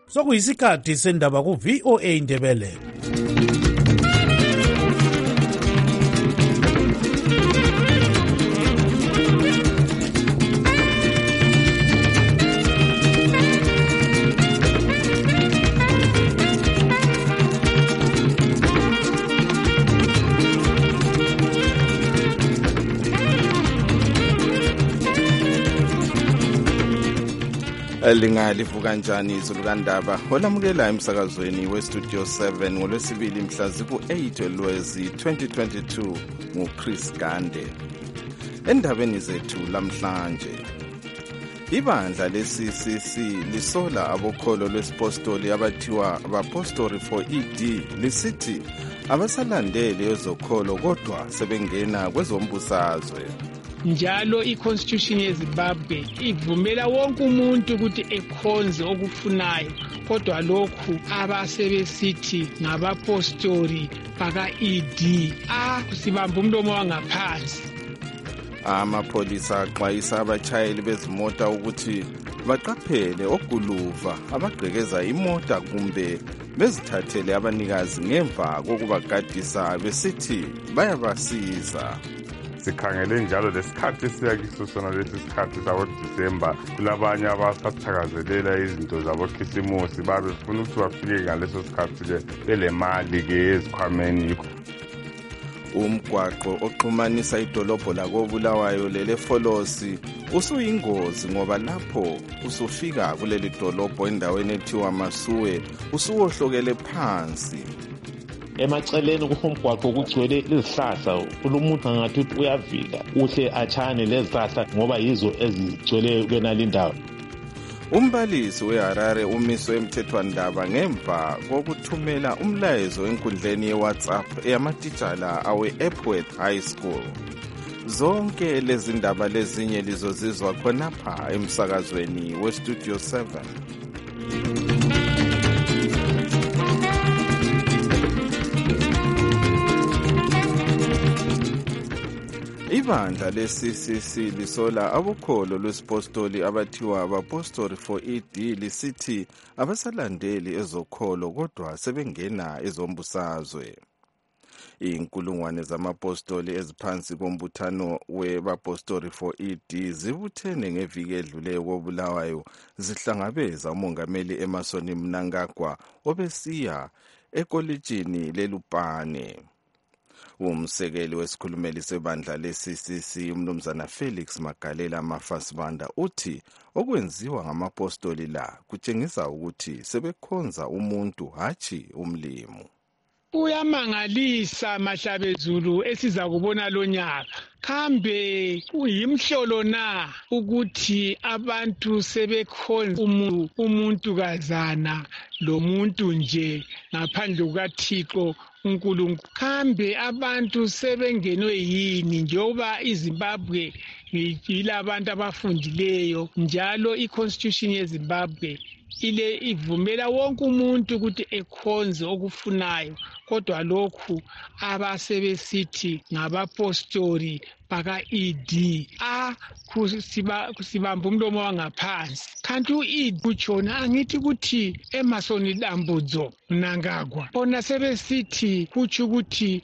sokuyisikhathi sendaba ku-VOA Indebele. Lingalivuka kanjani izulu kandaba olamukela emsakazweni westudio 7 ngolwesibili mhla ziku-8 Lwezi 2022 nguChris Gande. Endabeni zethu lamhlanje, ibandla le-CCC lisola abokholo lwesipostoli abathiwa abapostori for ED lisithi abasalandeli ezokholo kodwa sebengena kwezombusazwe. Njalo i-Constitution yeZimbabwe ivumela wonke umuntu ukuthi ekhonze okufunayo, kodwa lokhu abasebesithi ngabapostori baka-ED sibamba umlomo wangaphansi. Amapholisa axwayisa abatshayeli bezimota ukuthi baqaphele oguluva abagqekeza imota kumbe bezithathele abanikazi ngemva kokubagadisa besithi bayabasiza. Sikhangele njalo lesikhathi siyakiso sona lesi sikhathi sabo-Disemba, kulabanye abasatshakazelela izinto zabo-Khisimusi babefuna ukuthi bafike ngaleso sikhathi-ke belemali-ke ezikhwameni. Umgwaqo oxhumanisa idolobho lakoBulawayo leleFolosi usuyingozi ngoba lapho usufika kuleli dolobho endaweni ethiwa Masuwe usuwohlokele phansi. Emaceleni kumgwaqo kugcwele izihlahla, umuntu angathi uyavika uhle atshane lezihlahla ngoba yizo ezigcwele kwenali indawo. Umbalisi weHarare umiswe emthethwandaba ngemva kokuthumela umlayezo enkundleni yeWhatsApp eyamatitshala awe-Epworth High School. Zonke lezi ndaba lezinye lizozizwa khonapha emsakazweni westudio 7. Ibandla le-CCC lisola abokholo lwesipostoli abathiwa abapostori for ED lisithi abasalandeli ezokholo kodwa sebengena ezombusazwe. Inkulungwane zamapostoli eziphansi kombuthano webapostori for ED zibuthene ngeviki edluleyo koBulawayo zihlangabeza umongameli Emmerson Mnangagwa obesiya ekolitshini leLupane. Umsekeli wesikhulumeli sebandla le-CCC umnumzana Felix Magalela Mafasibanda uthi okwenziwa ngamapostoli la kutshengisa ukuthi sebekhonza umuntu hatshi umlimo. Uyamangalisa Mahlabezulu esiza kubona lonyaka. Kambe kuyimhlolo na ukuthi abantu sebekhonza umuntu kazana lomuntu nje ngaphandle kukaThixo uNkulunkulu? Kambe abantu sebengenwe yini njengoba iZimbabwe yilabantu abafundileyo, njalo i-Constitution yeZimbabwe ivumela wonke umuntu ukuthi ekhonze okufunayo, kodwa lokhu abasebesithi ngabapostori baka-ED sibamba umlomo wangaphansi. Kanti u-ED kutshona angithi ukuthi Emmerson Dambudzo Mnangagwa bona sebesithi kutsho ukuthi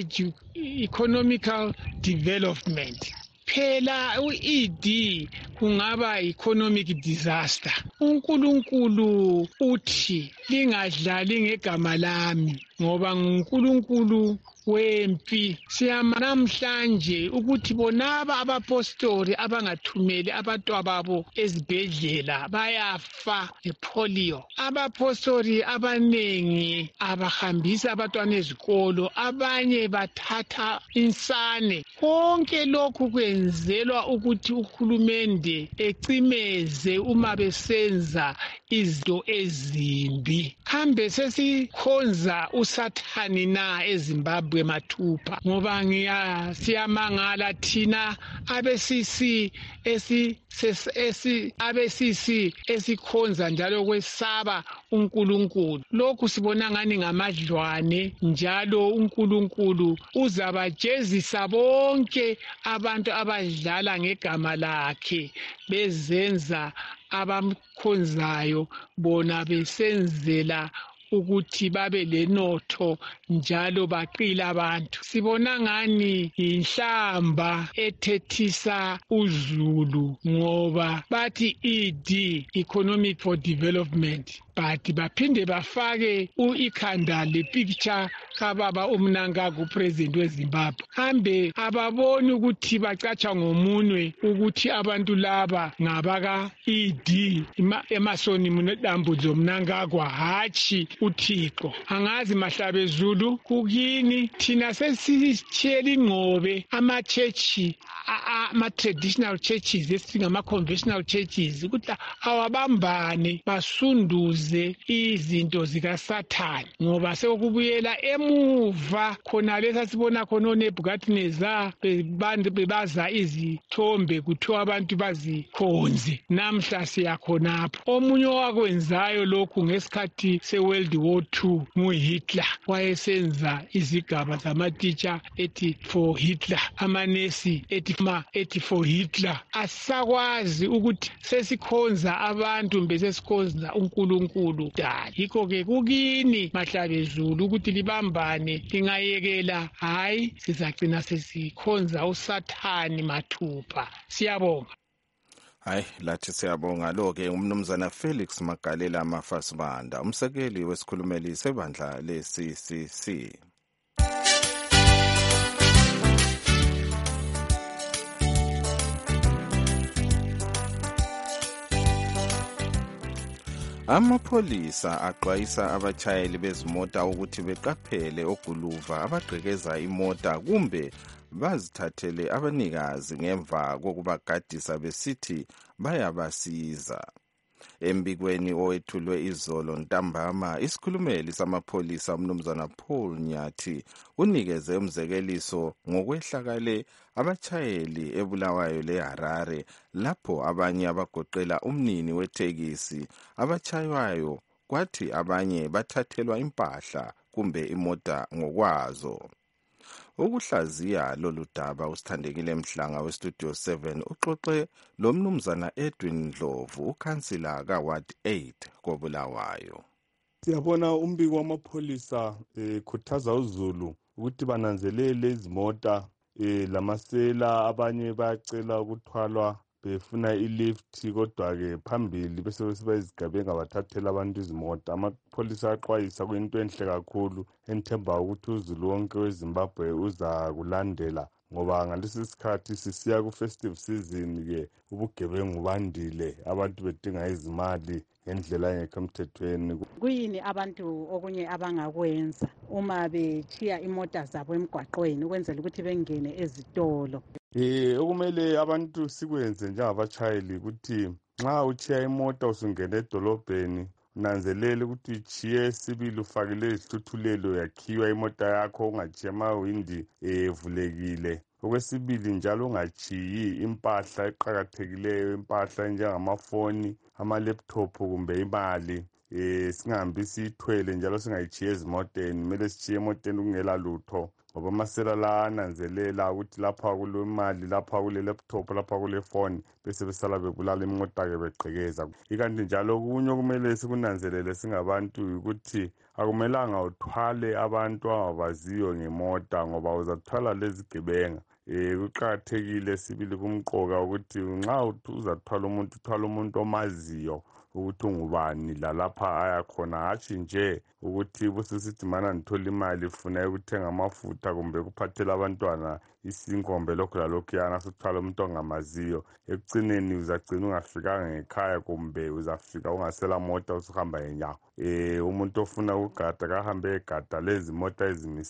economical development. Phela u-ED kungaba economic disaster. uNkulunkulu uthi lingadlali ngegama lami ngoba nguNkulunkulu wempi. Siyama namhlanje ukuthi bonaba abapostori abangathumeli abantwababo ezibhedlela bayafa ngepolio. Abapostori abanengi abahambisa abantwana ezikolo, abanye bathatha insane. Konke lokhu kwenzelwa ukuthi uhulumende ecimeze uma besenza izinto ezimbi. Kambe sesikhonza usathani na eZimbabwe mathupha? Ngoba siyamangala thina abesisi esikhonza njalo kwesaba uNkulunkulu. Lokhu sibona ngani ngamadlwane, njalo uNkulunkulu uzabajezisa bonke abantu abadlala ngegama lakhe bezenza abamkhonzayo bona besenzela ukuthi babe lenotho njalo baqile abantu. Sibona ngani inhlamba ethethisa uzulu ngoba bathi ED, Economic for Development, but baphinde bafake ikhanda lepicture kababa uMnangagwa upresident weZimbabwe. Kambe ababoni ukuthi bacatsha ngomunwe ukuthi abantu laba ngabaka ED Emmerson Dambudzo Mnangagwa hatshi uThixo. Angazi Mahlabe Zulu kukini thina sesitshela ingqobe ama-traditional churches esithi ama-conventional churches ukuthi awabambane basunduze izinto zikaSathane ngoba sekubuyela emuva khona lesa sibona khona oNebukadnezar bebaza izithombe kuthiwa abantu bazikhonze. Namhla siyakhonapho. Omunye owakwenzayo lokhu ngesikhathi se-World War II nguHitler, wayesenza izigaba zamatitsha ethi for Hitler, amanesi ethi for Hitler. Asakwazi ukuthi sesikhonza abantu mbe sesikhonza uNkulunkulu dala. Yikho-ke kukini Mahlabe Zulu ukuthi libambane, lingayekela hayi sizagcina sesikhonza uSathane mathupha. Siyabonga. Hayi lathi siyabonga. Lo-ke umnumzana Felix Magalela Mafasibanda, umsekeli wesikhulumeli sebandla le-CCC. Amapholisa axwayisa abatshayeli bezimota ukuthi beqaphele oguluva abagqekeza imota kumbe bazithathele abanikazi ngemva kokubagadisa besithi bayabasiza. Embikweni owethulwe izolo ntambama, isikhulumeli samapholisa umnumzana Paul Nyathi unikeze umzekeliso ngokwehlakale abatshayeli eBulawayo leHarare lapho abanye abagoqela umnini wetekisi abatshaywayo kwathi abanye bathathelwa impahla kumbe imota ngokwazo. Ukuhlaziya lolu daba usithandekile Mhlanga westudio 7 uxoxe lo mnumzana Edwin Ndlovu, ukhansila kaWard 8 koBulawayo. Siyabona umbiko wamapholisa khuthaza uzulu ukuthi bananzelele izimota lamasela, abanye bayacela ukuthwalwa befuna ilift kodwa-ke phambili bese bayizigabenge bathathela abantu izimota. Amapholisa axwayisa kuyinto enhle kakhulu enithemba ukuthi uzulu wonke weZimbabwe uza kulandela ngoba ngalesi sikhathi sisiya ku-festive season-ke ubugebengu bandile, abantu bedinga izimali ngendlela engekho emthethweni. Kuyini abantu okunye abangakwenza uma bechiya imota zabo emgwaqweni ukwenzela ukuthi bengene ezitolo? Okumele abantu sikwenze njengabatshayeli ukuthi nxa uchiya imota usungena edolobheni unanzelele ukuthi uchiye sibili ufakile izihluthulelo yakhiwa imota yakho, ungachiya amawindi evulekile. Okwesibili njalo ungachiyi impahla eqakathekileyo, impahla enjengamafoni, ama-laptop kumbe imali singahambi siyithwele njalo singayichiye ezimoteni. Kumele sichiye emoteni kungela lutho ngoba amasela la ananzelela ukuthi lapha kulemali, lapha kule-laptop, lapha kule-phone bese besala bebulala imota-ke begqekeza. Ikanti njalo kunye okumele sikunanzelele singabantu ukuthi akumelanga uthwale abantu abangabaziyo ngemota ngoba uzathwala lezigebenga. Kuqakathekile sibili kumqoka ukuthi nxa uzathwala umuntu, uthwala umuntu omaziyo ukuthi ungubani lalapha ayakhona, hatshi nje ukuthi busisithi mana ngithola imali funa ukuthenga amafutha kumbe kuphathela abantwana isinkombe lokhu lalokhu yana sithwala umuntu ongamaziyo. Ekucineni uzagcina ungafikanga ngekhaya kumbe uzafika ungasela mota usuhamba ngenyawo. Umuntu ofuna ukugada kahambe egada lezi mota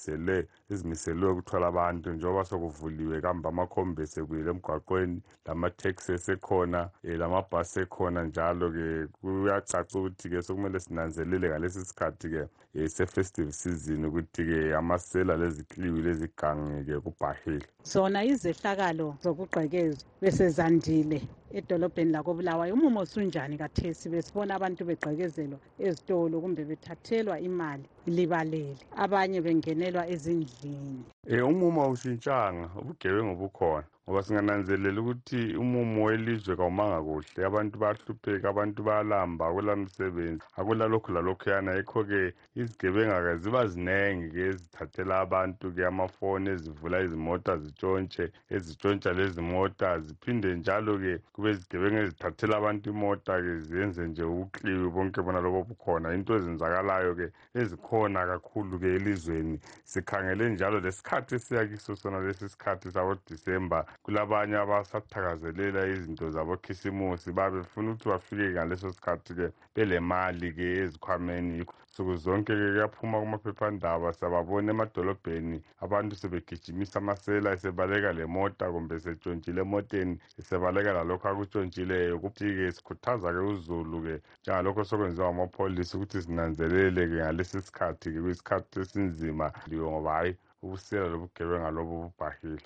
ezimiselwe ukuthwala abantu njengoba sokuvuliwe kambe amakhombese kuyile emgwaqweni, lama-taxi esekhona, lamabhasi ekhona njalo-ke kuyacaca ukuthi-ke sokumele sinanzelele ngalesi sikhathi-ke se-festive season ukuthi-ke amasela lezikliwi lezigange-ke kubhahile. Zona izehlakalo zokugqekeza besezandile edolobheni lakoBulawayo. Umumo usunjani kathesi besibona abantu begqekezelwa ezitolo kumbe bethathelwa imali libalele, abanye bengenelwa ezindlini? Umumo awushintshanga, ubugebengu bukhona ngoba singananzelela ukuthi umumo welizwe kawumanga kuhle, abantu bayahlupheka, abantu bayalamba, akulamsebenzi, akulalokhu lalokhuyana. Yikho-ke izigebenga-ke ziba zinengi-ke ezithathela abantu-ke amafoni, ezivula izimota ezitshontsha lezi mota, ziphinde njalo-ke kube izigebenga ezithathela abantu imota-ke ziyenze nje ukliwi bonke bona lobo bukhona. Into ezenzakalayo-ke ezikhona kakhulu-ke elizweni. Sikhangele njalo lesikhathi esiya kiso sona lesi sikhathi sabo-Disemba, kulabanye abasathakazelela izinto zabokhisimusi, babefuna ukuthi bafike ngaleso sikhathi-ke belemali-ke ezikhwameni. Nsuku zonke-ke kuyaphuma kumaphephandaba, siyababona emadolobheni abantu sebegijimisa amasela esebaleka le mota, kumbe setshontsile emoteni esebaleka lalokho akuntshontshileyo. Ukuthi-ke sikhuthaza-ke uzulu-ke njengalokho sokwenziwa amapholisa ukuthi sinanzelele-ke ngalesi sikhathi-ke kuyisikhathi esinzima ngoba hayi ubusela lobugebenga lobu bubhahile.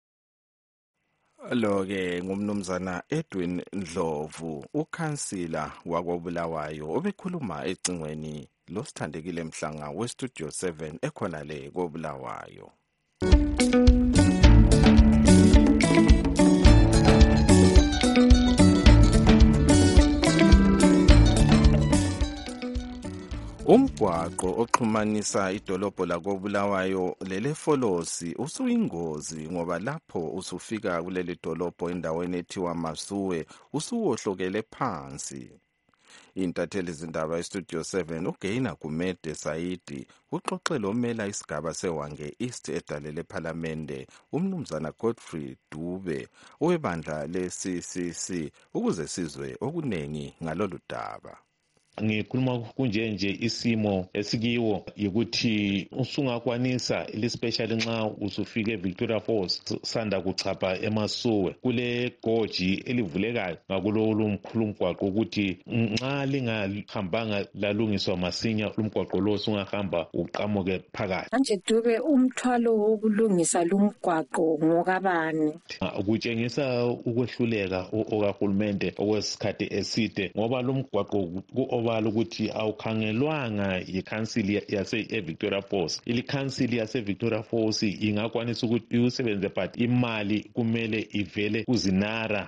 Lo-ke ngumnumzana Edwin Ndlovu, ukhansila wakoBulawayo, obekhuluma ecingweni losithandekile Mhlanga weStudio 7 ekhona le koBulawayo. Umgwaqo oxhumanisa idolobho lakoBulawayo leleFolosi usuyingozi ngoba lapho usufika kuleli dolobho endaweni ethiwa Masuwe usuwohlokele phansi. Intatheli zindaba eStudio 7 uGeina Gumede Saidi uxoxele omela isigaba seWange East edale lePhalamende umnumzana Godfrey Dube owebandla le-CCC ukuze sizwe okunengi ngalolu daba. Ngikhuluma kunjenje isimo esikiwo yikuthi usungakwanisa especially nxa usufika eVictoria Falls sanda kuchapha eMasuwe kule goji elivulekayo ngakulo lumkhulu umgwaqo ukuthi nxa lingahambanga lalungiswa masinya lumgwaqo lo sungahamba uqamuke phakathi. Manje Dube, umthwalo wokulungisa lumgwaqo ngokabani? Kutshengisa ukwehluleka okahulumende okwesikhathi eside ngoba lumgwaqo obala ukuthi awukhangelwanga yikhansili yase-Victoria Falls. Ilikhansili yase-Victoria Falls ingakwanisa ukuthi iwusebenze but imali kumele ivele kuzinara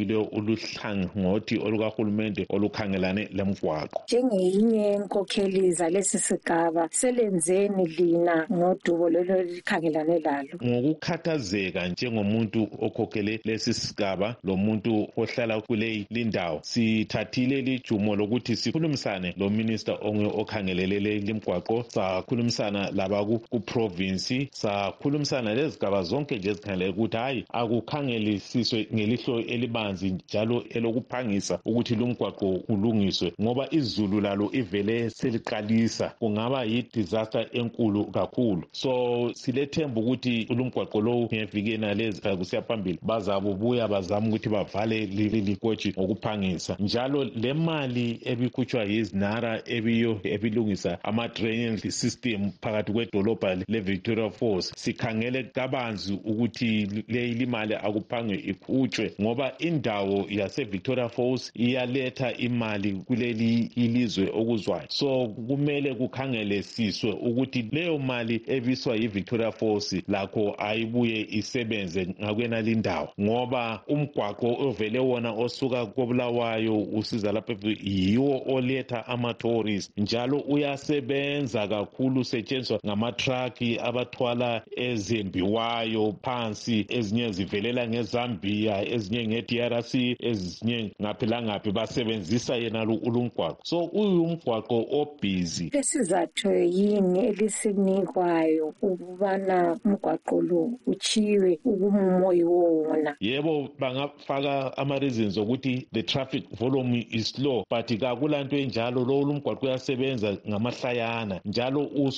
oluhlangothi olukahulumende olukhangelane lemgwaqo. Njengeyinye enkokheli zalesi sigaba selenzeni lina ngodubo lolo likhangelane lalo? Ngokukhathazeka njengomuntu okhokhele lesi sigaba lomuntu ohlala kule lindawo, sithathile lijumo lokuthi sikhulumisane lo minister okhangelelele limgwaqo, sakhulumisana laba ku-province, sakhulumisana lezigaba zonke nje ezikhangelele ukuthi hayi akukhangelisiswe ngelihlo elibanzi njalo elokuphangisa ukuthi lumgwaqo ulungiswe ngoba izulu lalo ivele seliqalisa, kungaba yi-disaster enkulu kakhulu. So silethemba ukuthi lumgwaqo lo ngevikena lezi kusiya phambili bazabubuya bazama ukuthi bavale leli goji ngokuphangisa, njalo le mali ebikhutshwa yizinara ebilungisa ama-drainage system phakathi kwedolobha le-Victoria Falls, sikhangele kabanzi ukuthi le mali akuphange ikhutshwe ngoba indawo yase-Victoria Falls iyaletha imali kuleli ilizwe okuzwayo. So kumele kukhangelisiswe ukuthi leyo mali ebiswa yi-Victoria Falls lakho ayibuye isebenze ngakwena lindawo ngoba umgwaqo ovele wona osuka koBulawayo usiza lapha yiwo oletha ama-tourists njalo uyasebenza kakhulu, usetshenziswa ngama-truck abathwala ezembiwayo phansi, ezinye zivelela ngeZambia, ezinye nge-DRC, ezinye ngaphi langaphi basebenzisa yena lumgwaqo. So uyumgwaqo obhizi. Lesizathu yini elisinikwayo ukubana umgwaqo lo uchiwe ukumumoyi wona? Yebo, bangafaka ama-reasons ukuthi the traffic volume is low, but kakulanto enjalo lo lumgwaqo uyasebenza ngamahlayana njalo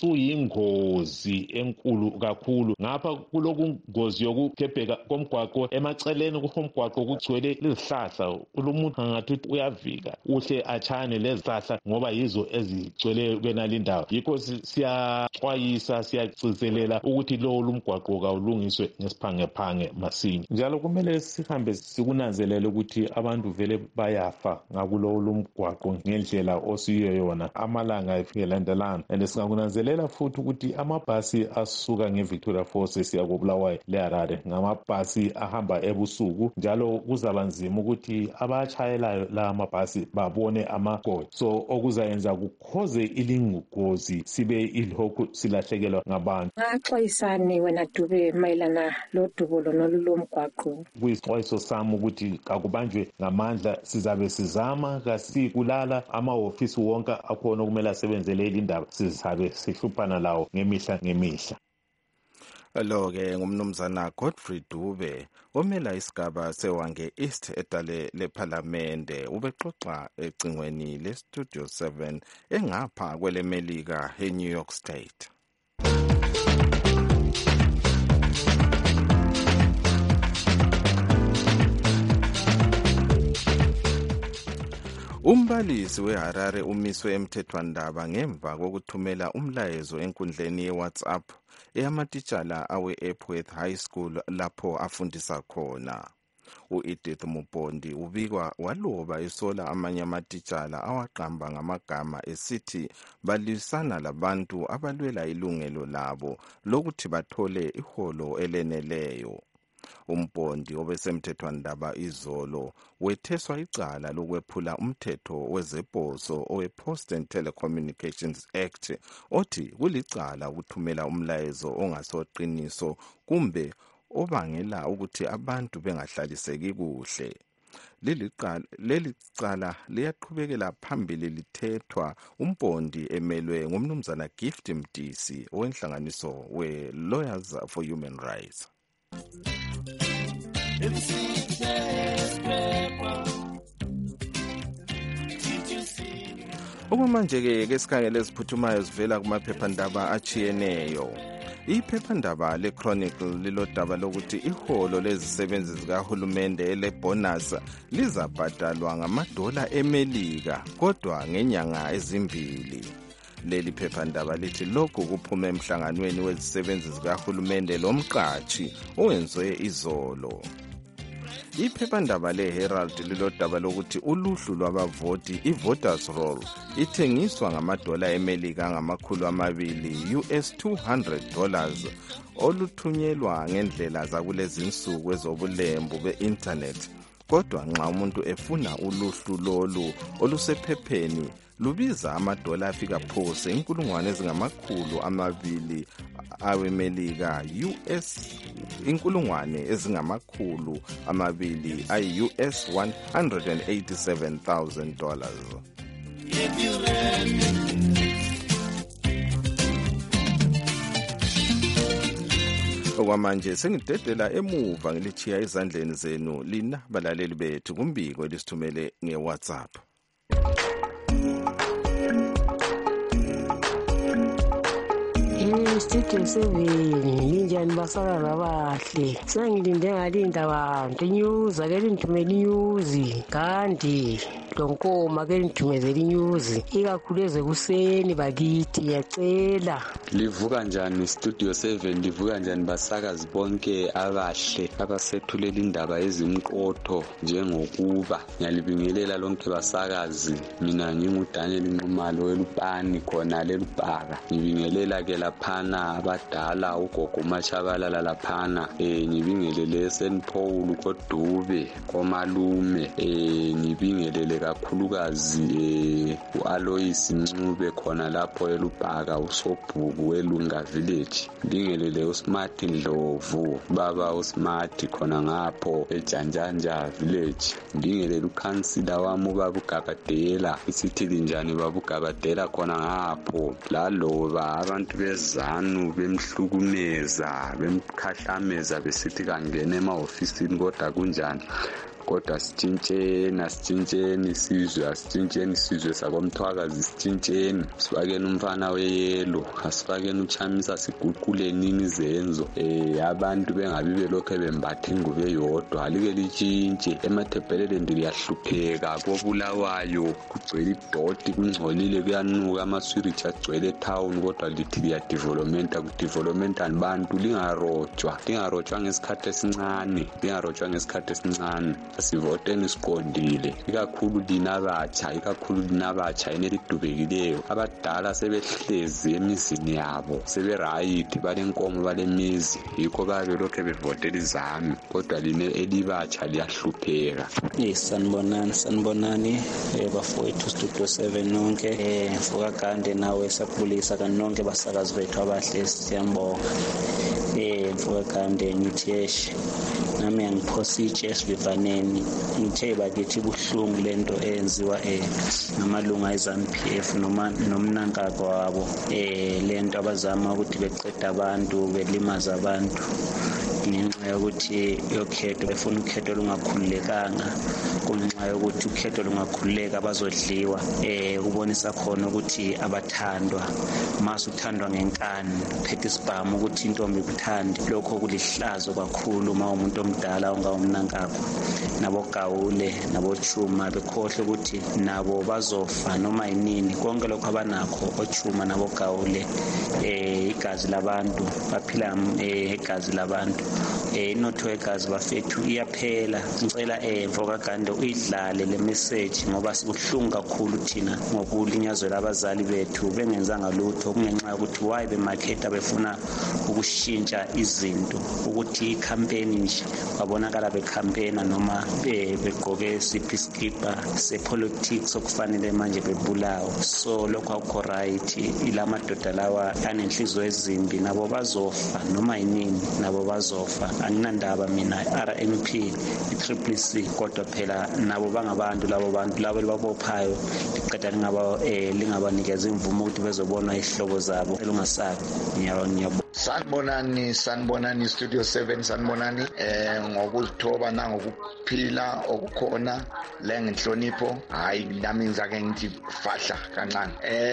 usuyingozi enkulu kakhulu. Ngapha kulokungozi yokugebheka komgwaqo, emaceleni komgwaqo kugcwele izihlahla, umuntu angathi uyavika uhle atshane lezihlahla ngoba yizo ezigcwele kwenalindawo. Yikho siyaxwayisa, siyagcizelela ukuthi lo lumgwaqo kawulungiswe ngesiphangephange masinya. Njalo kumele sihambe sikunanzelele ukuthi abantu vele bayafa ngakulo lumgwaqo ngendlela osiyo yona amalanga efike landelana. And singakunanzelela futhi ukuthi amabhasi asuka ngeVictoria Falls esiya koBulawayo leHarare ngamabhasi ahamba ebusuku, njalo kuzaba nzima ukuthi abatshayelayo la amabhasi babone amagoli, so okuzayenza kukhoze ilingozi sibe ilokhu silahlekelwa ngabantu. Ngaxwayisani wena Dube mayelana lodubo lomgwaqo? Kuyisixwayiso sami ukuthi kakubanjwe ngamandla. Sizabe sizama kasikulala amahhovisi wonke akhona okumele asebenzele indaba, sizabe sihluphana lawo ngemihla. Lo-ke ngumnumzana Godfrey Dube omela isigaba seWange East edale lephalamende, ubexoxa ecingweni leStudio 7 engapha kwelemelika eNew York State. Umbalisi weHarare umiswe emthethwandaba ngemva kokuthumela umlayezo enkundleni yeWhatsApp eyamatitshala awe-Epworth High School lapho afundisa khona. U-Edith Mupondi ubikwa waloba esola amanye amatitshala awaqamba ngamagama esithi balwisana labantu abalwela ilungelo labo lokuthi bathole iholo eleneleyo. Umpondi obesemthethwandaba izolo wetheswa icala lokwephula umthetho wezebhoso owe-Post and Telecommunications Act othi kulicala ukuthumela umlayezo ongasoqiniso kumbe obangela ukuthi abantu bengahlaliseki kuhle. Leli cala liyaqhubekela phambili lithethwa Umpondi emelwe ngumnumzana Gift Mdisi owenhlanganiso we-Lawyers for Human Rights. Okwamanje-ke esikhangele eziphuthumayo zivela kumaphephandaba achiyeneyo. Iphephandaba le-Chronicle lilodaba lokuthi iholo lezisebenzi zikahulumende elebonus lizabhadalwa ngamadola eMelika kodwa ngenyanga ezimbili. Leli phephandaba lithi lokhu kuphume emhlanganweni wezisebenzi zikahulumende lomqatshi owenziwe izolo. Iphephandaba le-Herald lilodaba lokuthi uluhlu lwabavoti i-voters roll ithengiswa ngamadola eMelika $200 $200 oluthunyelwa ngendlela zakulezinsuku ezobulembu be-internet. Kodwa nxa umuntu efuna uluhlu lolu olusephepheni lubiza amadola afika phose $200,000 aweMelika $187,000 Okwamanje sengidedela emuva ngilichiya ezandleni zenu lina balaleli bethu kumbiko elisithumele ngeWhatsApp. Studio 7 ninjani basakala abahle sengilinde ngalinda abantu news ake lithumela news kanti lonkoma ake lithumezela news ikakhulu ezekuseni bakithi ngiyacela. Livuka njani Studio 7? Livuka njani basakazi bonke abahle abasethulela indaba ezimqotho njengokuba? Ngiyalibingelela lonke basakazi. Mina nginguDaniel Nqumalo welupani khona lelubhaka. Ngibingelela ke laphana abadala ugogo Machabalala laphana ngibingelele St Paul koDube komalume ngibingelele kakhulukazi uAlois Ncube khona lapho elubhaka usobhuku weLunga Village. Ngibingelele uSmart Ndlovu baba uSmart khona ngapho eJanjanja Village. Ngibingelele uKhansila wami ubaba uGabadela isithili njani baba uGabadela khona ngapho laloba abantu bezanu bemhlukumeza bemkhahlameza besithi kangena emahofisini kodwa kunjani kodwa sitshintsheni isizwe sakomthwakazi sitshintsheni sifakeni umfana weyelo asifakeni uchamisa siguqule nini izenzo abantu bengabi belokho bembatha ingubo eyodwa alike litshintshe emathebhelele ndiyahlupheka koBulawayo kugcwele idoti kungcolile kuyanuka amaswirichi agcwele town kodwa lithi liyadevelopmenta kudevelopmenta abantu lingarojwa ngesikhathi esincane sivoteni siqondile, ikakhulu lina batsha enelidubekileyo. Abadala sebehlezi emizini yabo, seberayithi, balenkomo, balemizi, yikho babe lokhe bevotela izami, kodwa lina elibatsha liyahlupheka. Sanibonani bafowethu Studio 7 nonke, mfoka Gande nawe sapulisa kanonke basakazi bethu abahle, siyambonga. Mfoka Gande ngithi yesh, nami angiphosa itshe esivivaneni, ngithe bakithi buhlungu lento eyenziwa ngamalunga eZANU-PF nomnankako wabo, lento abazama ukuthi beqeda abantu, belimaza abantu ngenxa yokuthi yokhetho, befuna ukhetho lungakhululekanga, kungenxa yokuthi ukhetho lungakhululeka bazodliwa. Kubonisa khona ukuthi abathandwa, mase uthandwa ngenkani, phethe isibhamu ukuthi intombi kuthandi, lokho kulihlazo kakhulu uma umuntu omdala ongawumnankakho. Nabo Gawule nabo Chuma bekhohle ukuthi nabo bazofa noma yinini, konke lokho abanakho oChuma nabo Gawule, igazi labantu, baphila igazi labantu. Inotho yegazi bafethu iyaphela. Ngicela Mfoka Gande uyidlale le message ngoba sibuhlungu kakhulu thina ngokulinyazela abazali bethu bengenzanga lutho, kungenxa yokuthi why bemakhetha befuna ukushintsha izinto, ukuthi icampaign nje babonakala becampaigna noma begqoke siphi iskipa sepolitics okufanele manje bebulawo. So lokho akukho right. Ilamadoda lawa anenhliziyo ezimbi, nabo bazofa noma yinini, nabo bazofa. Anginandaba mina RNP i-CCC, kodwa phela nabo bangabantu, labo bantu labo libabophayo liqeda lingabanikeza imvumo ukuthi bezobona ihlobo zabo elungasabi. Ngiyabonga. Sanibonani Studio 7, sanibonani ngokuzithoba nangokuphila okukhona le ngenhlonipho. Hayi nami ngizake ngithi fahla kancane.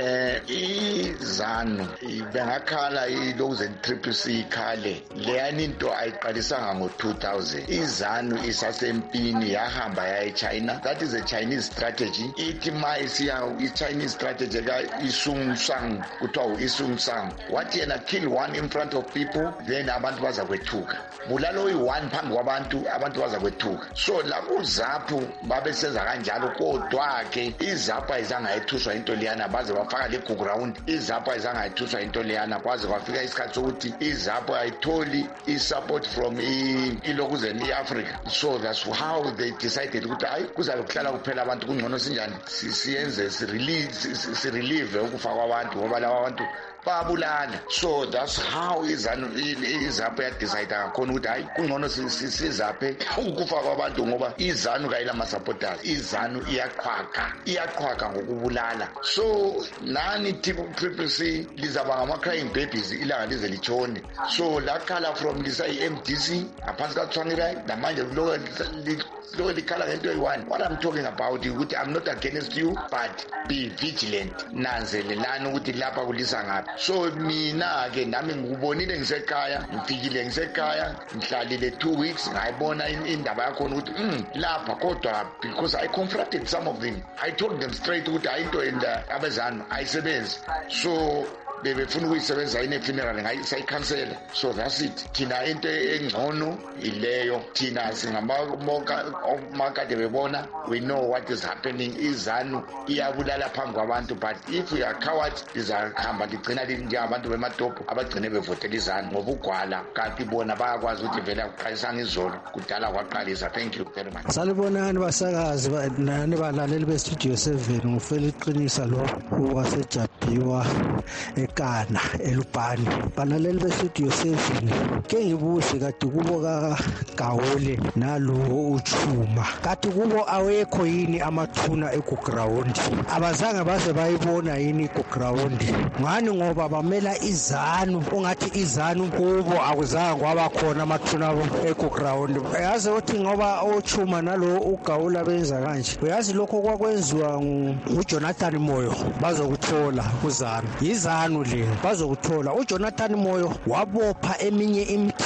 iZANU bengakhala ilokuze i-CCC ikhale, leyani into ayiqalisanga ngo-2000. iZANU isasempini yahamba yaya eChina. That is a Chinese strategy. Ithi ma isiya i-Chinese strategy ka Isung Sang, kuthiwa Isung Sang, wathi yena kill one in front of people, then abantu baza kwethuka. Bulalo i-one phambi kwabantu, abantu baza kwethuka. So la kuZAPU babesenza kanjalo, kodwa ke iZAPU ayizange ayithuswa into leyana baze bafaka le ground. iZAPU ayizange ayithuswa into leyana kwaze kwafika isikhathi sokuthi iZAPU ayitholi i-support from ilokuzeni i-Africa. So that's how they decided ukuthi hayi kuzabe kuhlala kuphela abantu, kungcono sinjani siyenze sirelieve ukufa kwabantu ngoba laba abantu babulala. So that's how iZAPU yadecide ngakhona ukuthi hayi kungcono sizaphe ukufa kwabantu ngoba iZANU kayilama supporters. iZANU iyaqhwaga ngokubulala. So nani CCC lizaba ngama-crying babies ilanga lize litshone. So lakhala from lisa i-MDC ngaphansi kaTshwangirai, namanje lo likhala ngento eyi-one. What I'm talking about ukuthi I'm not against you, but be vigilant. Nanzelelani ukuthi lapha kulisa ngaphi. So mina ke nami ngikubonile ngisekhaya, ngifikile ngisekhaya, ngihlalile 2 weeks, ngayibona indaba yakho ukuthi lapha, kodwa because I confronted some of them, I told them straight ukuthi ayinto abeZANU ayisebenzi. So bebefuna ukuyisebenzisa ine-funeral sayikhansela. So that's it. Thina into engcono ileyo, thina singamakade bebona, we know what is happening. iZANU iyabulala phambi kwabantu, but if we are cowards lizahamba ligcina linjengabantu bematopo abagcine bevotela iZANU ngoba ugwala, kanti bona bayakwazi ukuthi vele kuqalisanga izolo kudala kwaqalisa. Thank you very much. Salibonani basakazi nani balaleli beStudio 7, ngufela iqinisa lo wasejabhiwa eKana eLupani. Balaleli beStudio 7, ke ngibuze kade kubo kaGawule nalo uChuma, kade kubo awekho yini amathuna eGoground? Abazange baze bayibona yini iGoground? Ngani ngoba bamela iZANU, ongathi iZANU kubo akuzange kwaba khona amathuna eGoground. Uyazi ukuthi ngoba uChuma nalo uGawula benza kanje, uyazi lokho kwakwenziwa nguJonathan Moyo bazokuthola kuZANU. iZANU le bazokuthola uJonathan Moyo wabopha eminye imikhiqizo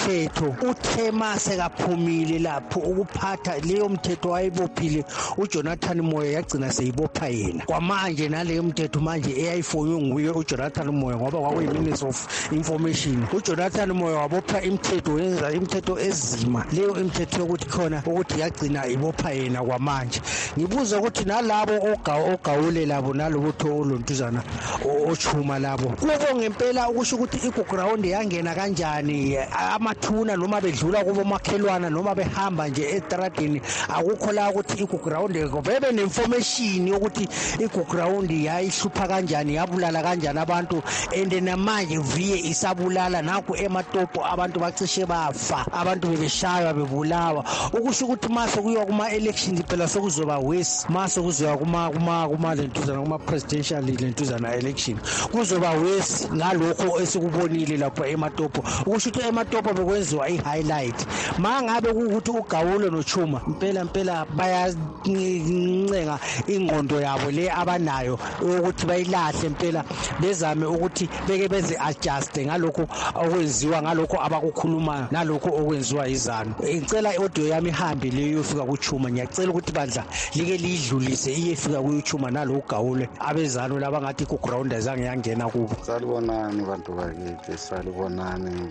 mthetho uthe mase kaphumile lapho ukuphatha leyo mthetho wayibophile uJonathan Moyo yagcina seyibopha yena kwamanje naleyo mthetho manje eyayifonywe nguye uJonathan Moyo ngoba kwakuyi-Minister of Information. uJonathan Moyo wabopha imithetho wenza imithetho ezima leyo imithetho yokuthi khona ukuthi yagcina ibopha yena kwamanje. Ngibuza ukuthi nalabo ogawule labo nalobo Lontuzana ochuma labo kubo ngempela ukusho ukuthi i-ground yangena kanjani amathuna noma bedlula kubo makhelwana noma behamba nje estradini akukho la ukuthi i-ground bebe ne-information yokuthi i-ground yayihlupha kanjani yabulala kanjani abantu and namanje viye isabulala nakho ematopo abantu bacishe bafa abantu bebeshaywa bebulawa ukusho ukuthi mase kuyiwa kuma-elections phela sokuzoba worse mase kuzoya kuma lentuzana kuma-presidential lentuzana election kuzoba worse ngalokho esikubonile lapho ematopo ukusho ukuthi ematopo bekwenziwa i-highlight mangabe ukuthi uGawule noChuma impela bayancenga ingqondo yabo le abanayo ukuthi bayilahle impela bezame ukuthi beke beze adjust ngalokho okwenziwa ngalokho abakukhuluma nalokho okwenziwa izanu. Ngicela i-audio yami ihambe leyo yofika kuChuma ngiyacela ukuthi bandla like liyidlulise iyefika kuChuma nalo uGawule abezanu labangathi ku-ground azange yangena kubo. Salibonani bantu bakithi, salibonani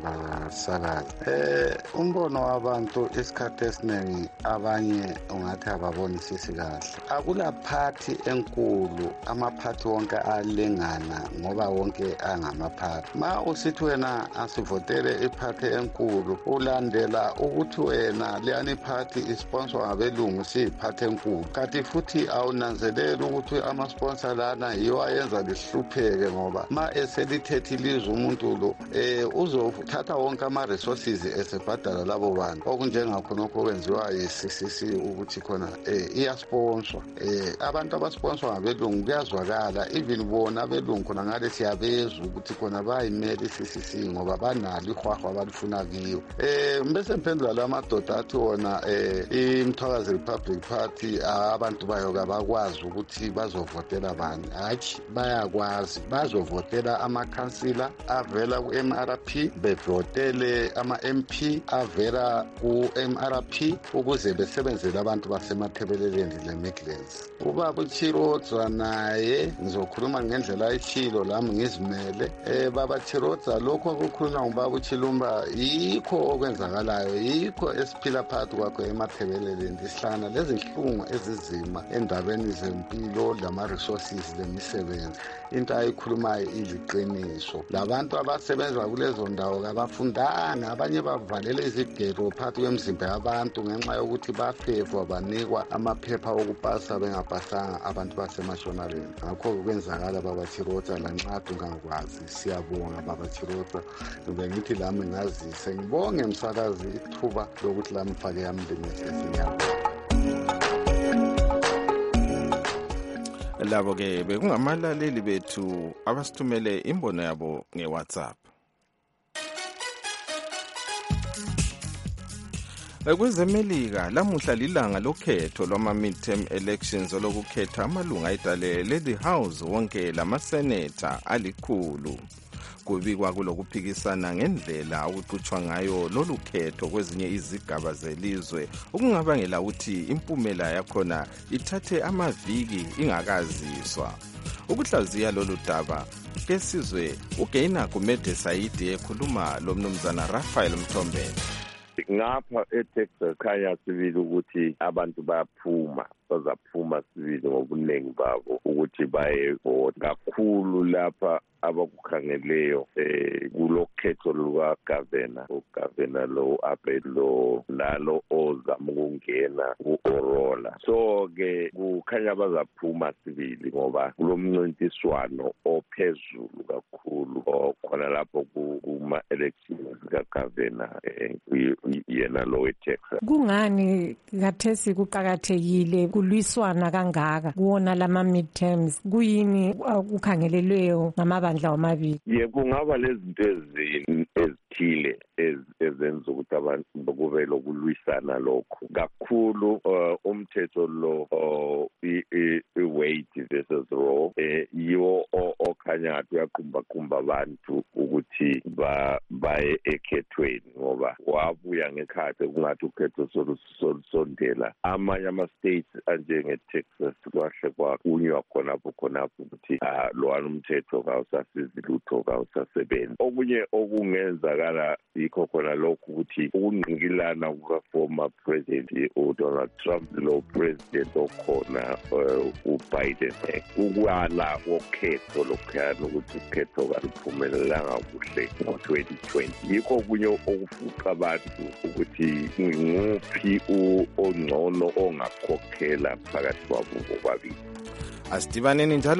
basakazi. Umbono wabantu isikhathi esiningi abanye ungathi ababonisisi kahle. Akulaphathi enkulu, amaphathi wonke alengana ngoba wonke angamaphathi. Ma usithi wena asivotele iphathi enkulu ulandela ukuthi wena leyani phathi isponsor ngabelungu siyiphathi enkulu. Kanti futhi awunanzeleli ukuthi ama-sponsor lana yiwo ayenza lihlupheke ngoba ma eselithethe ilizwe umuntu lo uzothatha wonke ama-resources esebhadala labo bantu okunjengakhonokho okwenziwa yi-CCC ukuthi khona iyasponsor. Abantu abasponsor ngabelungu kuyazwakala even bona abelungu khona ngale siyabezwa ukuthi khona bayimele i-CCC ngoba banalo ihwahwa abalifuna kiyo. Bese mphendula la madoda athi wona iMthwakazi Republic Party abantu bayo kabakwazi ukuthi bazovotela bani. Hayi bayakwazi, bazovotela amakhansila avela ku-MRP bevotele ama-MP avela ku-MRP ukuze besebenzele abantu basemathebeleleni le-Midlands. Ubaba uChirodza naye ngizokhuluma ngendlela ayishilo lami ngizimele. Baba Chirodza lokho akukhuluma ngubaba uChilumba yikho okwenzakalayo, yikho esiphila phakathi kwakho emathebeleleni. Sihlangana lezi nhlungu ezizima endabeni zempilo lama-resources lemisebenzi. Into ayikhulumayo iliqiniso. Labantu abasebenza kulezo ndawo kabafundanga, abanye bavalele izigero phakathi kwemizimba yabantu ngenxa yokuthi bafevwa banikwa amaphepha okupasa bengapasanga abantu basemashonaleni. Ngakho kwenzakala baba Chirodza lanxa ungakwazi. Siyabonga baba Chirodza. Bengithi lami ngazise ngibonge umsakazi ithuba lokuthi lami mfake yami lemithethini. Labo ke bekungabalaleli bethu abasithumele imbono yabo ngeWhatsApp. Kwezemelika lamuhla lilanga lokhetho lwama-midterm elections olokukhetha amalunga ayidale le House wonke lamaseneta alikhulu. Kubikwa kulokuphikisana ngendlela okuqhutshwa ngayo lolu khetho kwezinye izigaba zelizwe okungabangela ukuthi impumela yakhona ithathe amaviki ingakaziswa. Ukuhlaziya lolu daba ke sizwe uGaina Gumede Saidi ekhuluma lomnumzana Raphael Mthombeni. Ngapha eTexas khanya sibili ukuthi abantu bazaphuma sibili ngobuningi babo ukuthi bayevota kakhulu lapha abakukhangeleyo kulokhetho lukagavana lo apelo nalo ozama ukungena ku-Orola. So ke kukhanya bazaphuma sibili ngoba kulomncintiswano ophezulu kakhulu khona lapho kuma-elections kagavana yena lo eTexas. Kungani kathesi kuqakathekile kulwiswana kangaka kuwona lama midterms? Kuyini kukhangelelweyo ngamabandla omabili? Kungaba lezinto ezithile ezenza ukuthi abantu kube lokulwisana lokho kakhulu. Umthetho lo i-weight versus raw yiwo okhanya amanye ngathi uyaqumba abantu ukuthi baye ekhethweni ngoba wabuya ngekhathi kungathi ukhetho solusondela. Amanye ama-states anjenge-Texas kwahle kwakunywa khonapho ukuthi lwana umthetho kawusasizi lutho kawusasebenzi. Okunye okungenzakala yikho khona lokhu ukuthi ukungqingilana kuka-former president uDonald Trump lo president okhona uBiden ukwala wokhetho lokhuyana ukuthi ukhetho kaluphumelelanga kuhle ngo-2020. Yikho kunye okufuqa abantu ukuthi nguphi ongcono ongakhokhela phakathi kwabo bobabili. Asidibaneni njalo